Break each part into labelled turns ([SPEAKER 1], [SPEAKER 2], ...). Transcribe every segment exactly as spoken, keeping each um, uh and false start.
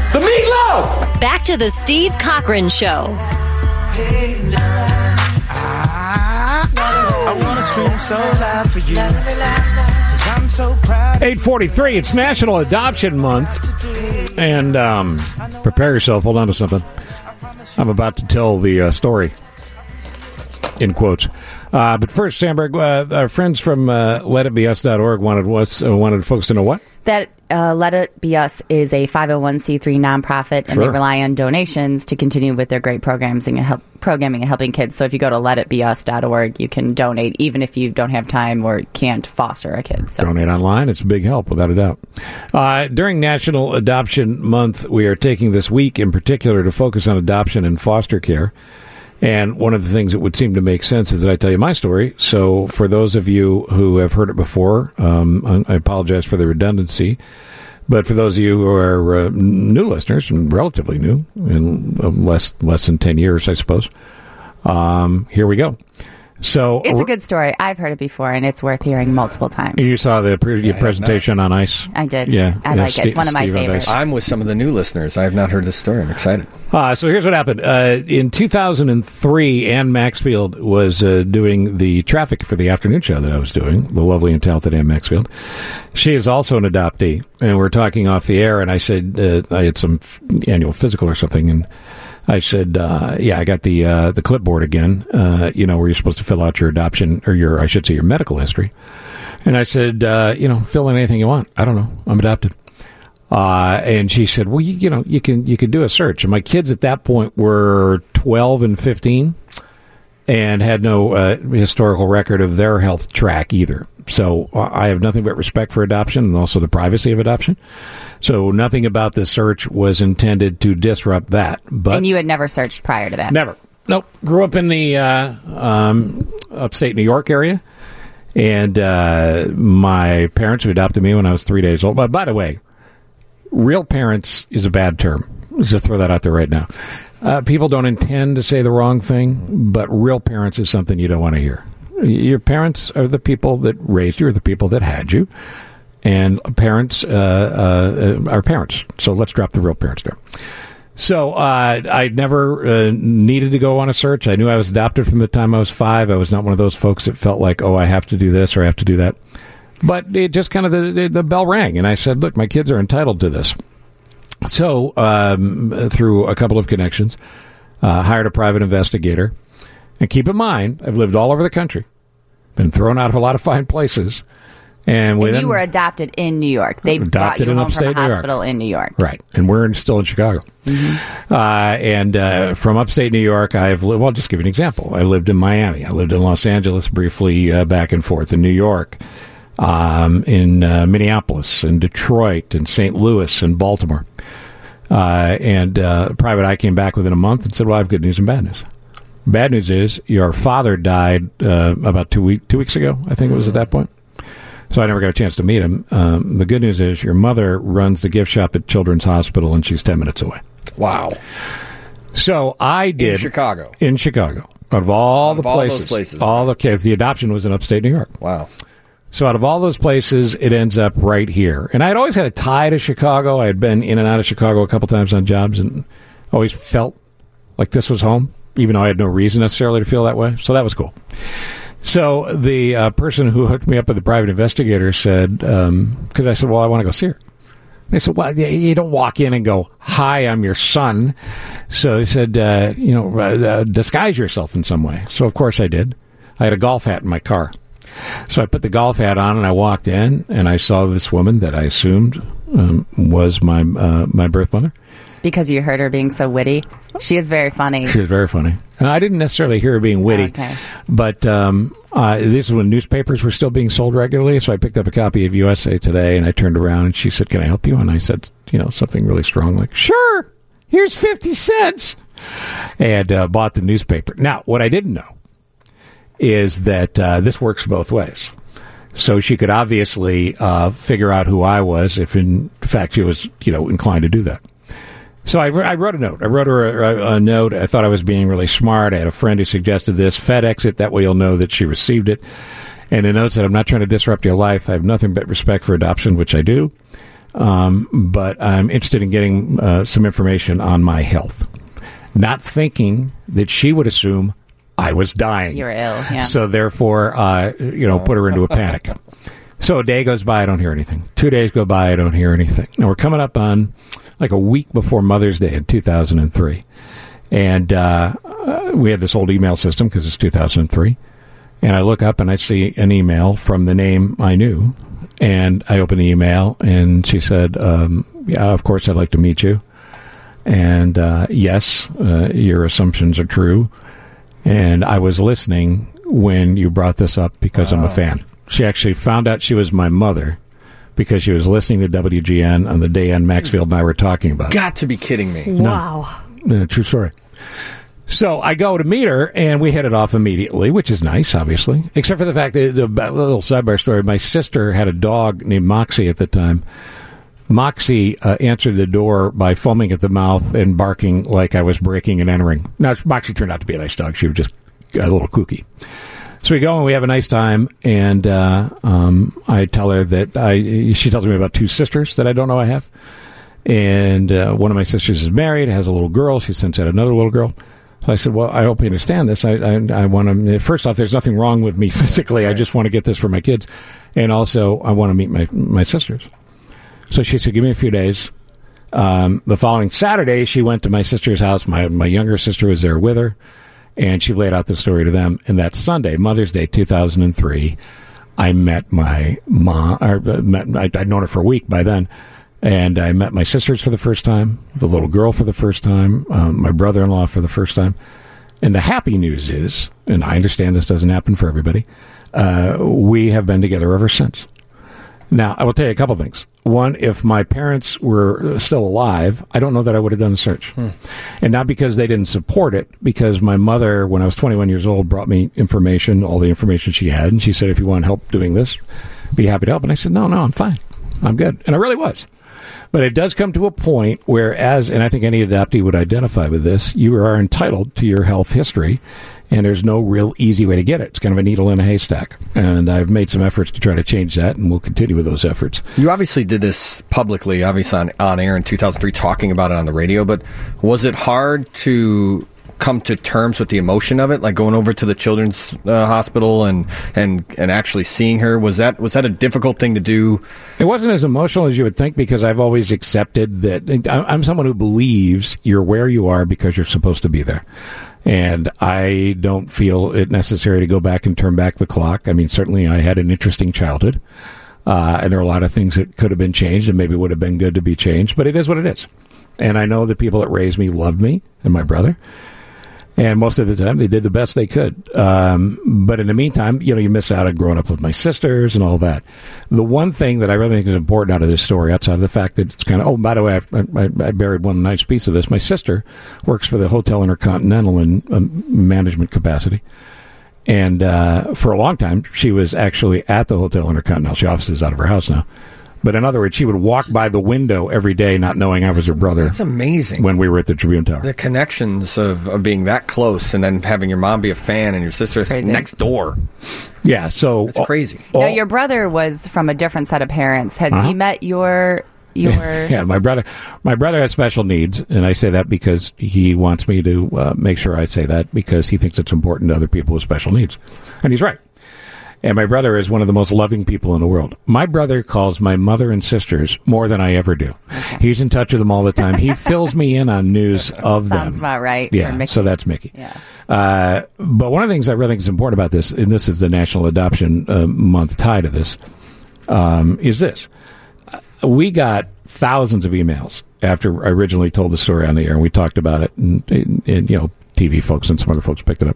[SPEAKER 1] The Meatloaf!
[SPEAKER 2] Back to the Steve Cochran Show.
[SPEAKER 3] I want to scream so loud for you, 'cause I'm so proud.
[SPEAKER 4] eight forty-three, it's National Adoption Month. And um, prepare yourself. Hold on to something. I'm about to tell the uh, story, in quotes. Uh, but first, Sandberg, uh, our friends from uh, let it be us dot org wanted, what's, uh, wanted folks to know what?
[SPEAKER 5] That uh, Let It Be Us is a five oh one c three nonprofit, and
[SPEAKER 4] Sure.
[SPEAKER 5] they rely on donations to continue with their great programs and help, programming and helping kids. So if you go to let it be us dot org, you can donate, even if you don't have time or can't foster a kid. So.
[SPEAKER 4] Donate online. It's a big help, without a doubt. Uh, during National Adoption Month, we are taking this week in particular to focus on adoption and foster care. And one of the things that would seem to make sense is that I tell you my story. So for those of you who have heard it before, um, I apologize for the redundancy. But for those of you who are uh, new listeners, and relatively new, in uh, less less than ten years, I suppose, um, here we go. So
[SPEAKER 5] It's a good story. I've heard it before, and it's worth hearing multiple times.
[SPEAKER 4] You saw the pre-
[SPEAKER 6] Yeah,
[SPEAKER 4] presentation on ICE?
[SPEAKER 5] I did.
[SPEAKER 4] Yeah.
[SPEAKER 5] I
[SPEAKER 4] yeah,
[SPEAKER 5] like it. It's one of my
[SPEAKER 4] Steve on
[SPEAKER 5] favorites.
[SPEAKER 4] ICE.
[SPEAKER 6] I'm with some of the new listeners. I have not heard this story. I'm excited.
[SPEAKER 4] Uh, so here's what happened. Uh, in two thousand three, Ann Maxfield was uh, doing the traffic for the afternoon show that I was doing, the lovely and talented Ann Maxfield. She is also an adoptee, and we're talking off the air, and I said uh, I had some f- annual physical or something, and I said, uh, yeah, I got the uh, the clipboard again, uh, you know, where you're supposed to fill out your adoption, or your, I should say, your medical history. And I said, uh, you know, fill in anything you want. I don't know. I'm adopted. Uh, and she said, well, you, you know, you can you can do a search. And my kids at that point were twelve and fifteen and had no uh, historical record of their health track either. So uh, I have nothing but respect for adoption and also the privacy of adoption. So nothing about this search was intended to disrupt that. But
[SPEAKER 5] And you had never searched prior to that?
[SPEAKER 4] Never. Nope. Grew up in the uh, um, upstate New York area. And uh, my parents who adopted me when I was three days old. But by the way, real parents is a bad term. Let's just throw that out there right now. Uh, people don't intend to say the wrong thing, but real parents is something you don't want to hear. Your parents are the people that raised you, or the people that had you. And parents uh, uh, are parents. So let's drop the real parents there. So uh, I never uh, needed to go on a search. I knew I was adopted from the time I was five. I was not one of those folks that felt like, oh, I have to do this or I have to do that. But it just kind of, the, the, the bell rang. And I said, look, my kids are entitled to this. So um, through a couple of connections, uh, hired a private investigator. And keep in mind, I've lived all over the country, been thrown out of a lot of fine places. And,
[SPEAKER 5] And
[SPEAKER 4] within,
[SPEAKER 5] you were adopted in New York. They brought
[SPEAKER 4] Adopted
[SPEAKER 5] you
[SPEAKER 4] in
[SPEAKER 5] home from
[SPEAKER 4] upstate
[SPEAKER 5] a
[SPEAKER 4] New York.
[SPEAKER 5] hospital in New York.
[SPEAKER 4] Right. And we're in, still in Chicago. Mm-hmm. Uh, and uh, from upstate New York, I've lived, well, I'll just give you an example. I lived in Miami. I lived in Los Angeles briefly, uh, back and forth, in New York, um, in uh, Minneapolis, in Detroit, in Saint Louis, in Baltimore. Uh, and uh, Private Eye came back within a month and said, well, I have good news and bad news. Bad news is your father died uh, about two, week, two weeks ago, I think it was at that point. So I never got a chance to meet him. Um, the good news is your mother runs the gift shop at Children's Hospital, and she's ten minutes away.
[SPEAKER 6] Wow.
[SPEAKER 4] So I did.
[SPEAKER 6] In Chicago.
[SPEAKER 4] In Chicago. Out of all
[SPEAKER 6] Out
[SPEAKER 4] the
[SPEAKER 6] of all
[SPEAKER 4] places.
[SPEAKER 6] those places.
[SPEAKER 4] All the kids. The adoption was in upstate New York.
[SPEAKER 6] Wow.
[SPEAKER 4] So out of all those places, it ends up right here. And I had always had a tie to Chicago. I had been in and out of Chicago a couple times on jobs and always felt like this was home, even though I had no reason necessarily to feel that way. So that was cool. So the uh, person who hooked me up with the private investigator said, because um, I said, well, I want to go see her. They said, well, you don't walk in and go, hi, I'm your son. So they said, uh, you know, uh, disguise yourself in some way. So, of course, I did. I had a golf hat in my car. So I put the golf hat on and I walked in and I saw this woman that I assumed um, was my uh, my birth mother.
[SPEAKER 5] Because you heard her being so witty. She is very funny.
[SPEAKER 4] She was very funny. And I didn't necessarily hear her being witty,
[SPEAKER 5] okay.
[SPEAKER 4] but um, uh, this is when newspapers were still being sold regularly. So I picked up a copy of U S A Today and I turned around and she said, can I help you? And I said, you know, something really strong like, sure, here's fifty cents. And uh, bought the newspaper. Now, what I didn't know is that uh, this works both ways. So she could obviously uh, figure out who I was if, in fact, she was, you know, inclined to do that. So I, I wrote a note. I wrote her a, a note. I thought I was being really smart. I had a friend who suggested this. FedEx it. That way you'll know that she received it. And the note said, I'm not trying to disrupt your life. I have nothing but respect for adoption, which I do. um, but I'm interested in getting uh, some information on my health. Not thinking that she would assume I was dying.
[SPEAKER 5] You were ill, yeah.
[SPEAKER 4] So therefore, uh, you know, put her into a panic. So a day goes by, I don't hear anything. Two days go by, I don't hear anything. Now we're coming up on like a week before Mother's Day in two thousand three. And uh, we had this old email system because it's two thousand three. And I look up and I see an email from the name I knew. And I open the email and she said, um, yeah, of course, I'd like to meet you. And uh, yes, uh, your assumptions are true. And I was listening when you brought this up because wow. I'm a fan. She actually found out she was my mother because she was listening to W G N on the day Ann Maxfield and I were talking about it.
[SPEAKER 6] Got to be kidding me.
[SPEAKER 2] Wow.
[SPEAKER 4] No, true story. So I go to meet her, and we hit it off immediately, which is nice, obviously. Except for the fact that, a little sidebar story, my sister had a dog named Moxie at the time. Moxie uh, answered the door by foaming at the mouth and barking like I was breaking and entering. Now, Moxie turned out to be a nice dog. She was just a little kooky. So we go and we have a nice time, and uh, um, I tell her that I. She tells me about two sisters that I don't know I have. And uh, one of my sisters is married, has a little girl. She's since had another little girl. So I said, well, I hope you understand this. I, I, I want to, first off, there's nothing wrong with me physically. I just want to get this for my kids. And also, I want to meet my, my sisters. So she said, give me a few days. Um, the following Saturday, she went to my sister's house. My, my younger sister was there with her. And she laid out the story to them. And that Sunday, Mother's Day, two thousand three, I met my mom. Or met, I, I'd known her for a week by then. And I met my sisters for the first time, the little girl for the first time, um, my brother-in-law for the first time. And the happy news is, and I understand this doesn't happen for everybody, uh, we have been together ever since. Now, I will tell you a couple things. One, if my parents were still alive, I don't know that I would have done the search. Hmm. And not because they didn't support it, because my mother, when I was twenty-one years old, brought me information, all the information she had, and she said, if you want help doing this, be happy to help. And I said, no, no, I'm fine. I'm good. And I really was. But it does come to a point where, as, and I think any adoptee would identify with this, you are entitled to your health history, and there's no real easy way to get it. It's kind of a needle in a haystack. And I've made some efforts to try to change that, and we'll continue with those efforts.
[SPEAKER 6] You obviously did this publicly, obviously on, on air in two thousand three, talking about it on the radio, but was it hard to come to terms with the emotion of it, like going over to the children's uh, hospital and, and and actually seeing her? Was that was that a difficult thing to do?
[SPEAKER 4] It wasn't as emotional as you would think, because I've always accepted that I'm someone who believes you're where you are because you're supposed to be there. And I don't feel it necessary to go back and turn back the clock. I mean, certainly I had an interesting childhood, uh, and there are a lot of things that could have been changed and maybe would have been good to be changed, but it is what it is. And I know the people that raised me loved me and my brother. And most of the time, they did the best they could. Um, but in the meantime, you know, you miss out on growing up with my sisters and all that. The one thing that I really think is important out of this story, outside of the fact that it's kind of, oh, by the way, I, I, I buried one nice piece of this. My sister works for the Hotel Intercontinental in um, management capacity. And uh, for a long time, she was actually at the Hotel Intercontinental. She offices out of her house now. But in other words, she would walk by the window every day not knowing I was her brother.
[SPEAKER 6] That's amazing.
[SPEAKER 4] When we were at the Tribune Tower.
[SPEAKER 6] The connections of, of being that close and then having your mom be a fan and your sister next door.
[SPEAKER 4] Yeah, so...
[SPEAKER 6] It's crazy.
[SPEAKER 5] Now, your brother was from a different set of parents. Has
[SPEAKER 4] uh-huh.
[SPEAKER 5] he met your... your?
[SPEAKER 4] Yeah, my brother my brother has special needs, and I say that because he wants me to uh, make sure I say that, because he thinks it's important to other people with special needs. And he's right. And my brother is one of the most loving people in the world. My brother calls my mother and sisters more than I ever do. Okay. He's in touch with them all the time. He fills me in on news of
[SPEAKER 5] Sounds
[SPEAKER 4] them.
[SPEAKER 5] Sounds about right.
[SPEAKER 4] Yeah, so that's Mickey.
[SPEAKER 5] Yeah.
[SPEAKER 4] Uh, but one of the things I really think is important about this, and this is the National Adoption uh, Month tie to this, um, is this. We got thousands of emails after I originally told the story on the air, and we talked about it, and, and, and you know, T V folks and some other folks picked it up.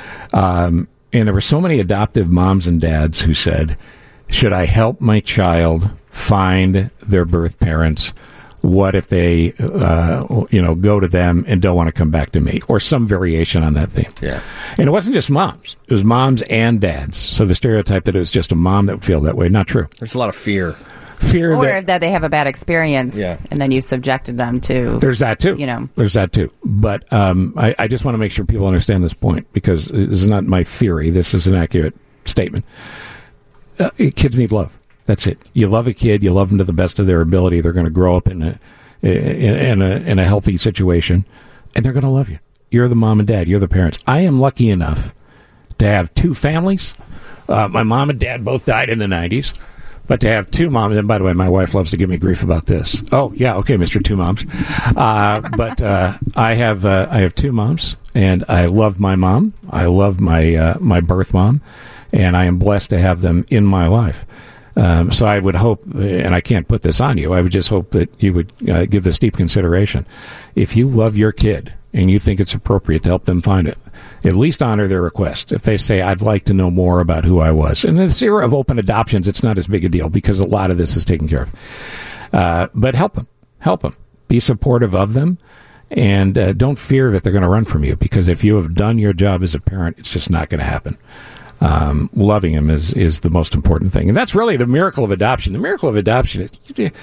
[SPEAKER 4] Um And there were so many adoptive moms and dads who said, should I help my child find their birth parents? What if they, uh, you know, go to them and don't want to come back to me? Or some variation on that theme.
[SPEAKER 6] Yeah.
[SPEAKER 4] And it wasn't just moms. It was moms and dads. So the stereotype that it was just a mom that would feel that way, not true.
[SPEAKER 6] There's a lot of fear.
[SPEAKER 4] Fear
[SPEAKER 5] or
[SPEAKER 4] that,
[SPEAKER 5] that they have a bad experience,
[SPEAKER 6] yeah.
[SPEAKER 5] and then you subjected them to...
[SPEAKER 4] There's that, too.
[SPEAKER 5] You know.
[SPEAKER 4] There's that, too. But um, I, I just want to make sure people understand this point, because this is not my theory. This is an accurate statement. Uh, kids need love. That's it. You love a kid. You love them to the best of their ability. They're going to grow up in a in, in a in a healthy situation, and they're going to love you. You're the mom and dad. You're the parents. I am lucky enough to have two families. Uh, my mom and dad both died in the nineties, but to have two moms, and by the way, my wife loves to give me grief about this. Oh, yeah, okay, Mister Two Moms. Uh, but uh, I have uh, I have two moms, and I love my mom. I love my uh, my birth mom, and I am blessed to have them in my life. Um, so I would hope, and I can't put this on you, I would just hope that you would uh, give this deep consideration. If you love your kid and you think it's appropriate to help them find it, at least honor their request. If they say, I'd like to know more about who I was. And in this era of open adoptions, it's not as big a deal because a lot of this is taken care of. Uh, but help them. Help them. Be supportive of them. And uh, don't fear that they're going to run from you, because if you have done your job as a parent, it's just not going to happen. Um, loving him is, is the most important thing. And that's really the miracle of adoption. The miracle of adoption is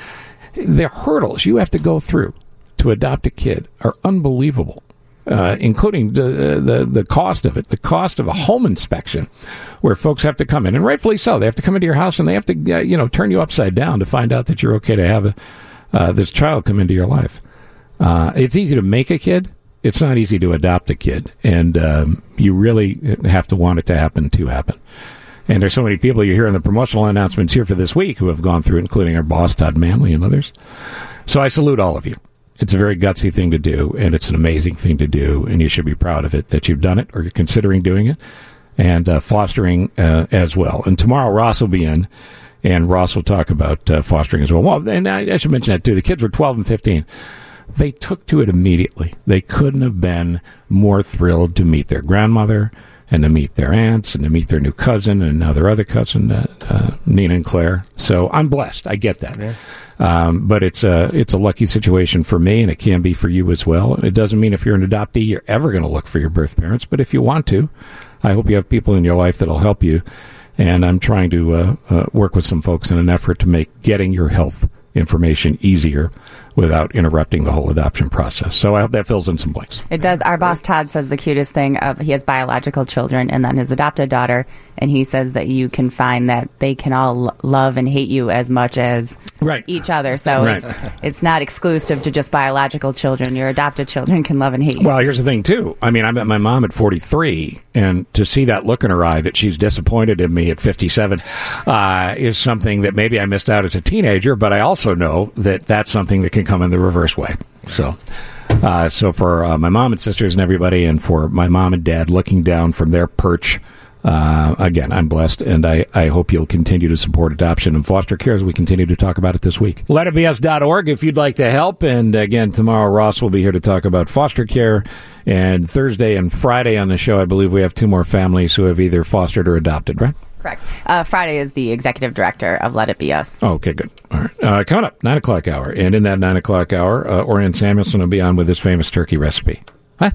[SPEAKER 4] the hurdles you have to go through to adopt a kid are unbelievable, uh, including the, the the cost of it, the cost of a home inspection, where folks have to come in, and rightfully so. They have to come into your house and they have to, uh, you know, turn you upside down to find out that you're okay to have a, uh, this child come into your life. Uh, it's easy to make a kid. It's not easy to adopt a kid, and um, you really have to want it to happen to happen. And there's so many people you hear in the promotional announcements here for this week who have gone through, including our boss, Todd Manley, and others. So I salute all of you. It's a very gutsy thing to do, and it's an amazing thing to do, and you should be proud of it, that you've done it or you're considering doing it, and uh, fostering uh, as well. And tomorrow Ross will be in, and Ross will talk about uh, fostering as well. Well, and I, I should mention that, too. The kids were twelve and fifteen. They took to it immediately. They couldn't have been more thrilled to meet their grandmother and to meet their aunts and to meet their new cousin and now their other cousin, uh, uh, Nina and Claire. So I'm blessed. I get that. Yeah. Um, but it's a, it's a lucky situation for me, and it can be for you as well. It doesn't mean if you're an adoptee, you're ever going to look for your birth parents. But if you want to, I hope you have people in your life that'll help you. And I'm trying to uh, uh, work with some folks in an effort to make getting your health information easier without interrupting the whole adoption process. So I hope that fills in some blanks.
[SPEAKER 5] It does. Our boss, Todd, says the cutest thing of he has biological children and then his adopted daughter, and he says that you can find that they can all l- love and hate you as much as
[SPEAKER 4] right.
[SPEAKER 5] each other. So
[SPEAKER 4] right.
[SPEAKER 5] it, it's not exclusive to just biological children. Your adopted children can love and hate you.
[SPEAKER 4] Well, here's the thing, too. I mean, I met my mom at forty-three, and to see that look in her eye that she's disappointed in me at fifty-seven uh, is something that maybe I missed out as a teenager, but I also know that that's something that can come in the reverse way. So, uh, so for uh, my mom and sisters and everybody, and for my mom and dad looking down from their perch, uh, again, I'm blessed, and I, I hope you'll continue to support adoption and foster care as we continue to talk about it this week. let it be us dot org if you'd like to help. And again, tomorrow Ross will be here to talk about foster care. And Thursday and Friday on the show, I believe we have two more families who have either fostered or adopted, right?
[SPEAKER 5] Correct. Uh, Friday is the executive director of Let It Be Us.
[SPEAKER 4] Oh, okay, good. All right. Uh, coming up, nine o'clock hour. And in that nine o'clock hour, uh, Orion Samuelson will be on with his famous turkey recipe. What?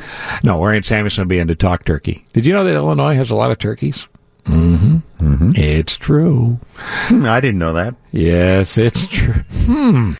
[SPEAKER 4] No, Orion Samuelson will be in to talk turkey. Did you know that Illinois has a lot of turkeys? Mm-hmm. Mm-hmm. It's true.
[SPEAKER 1] I didn't know that.
[SPEAKER 4] Yes, it's true. Hmm.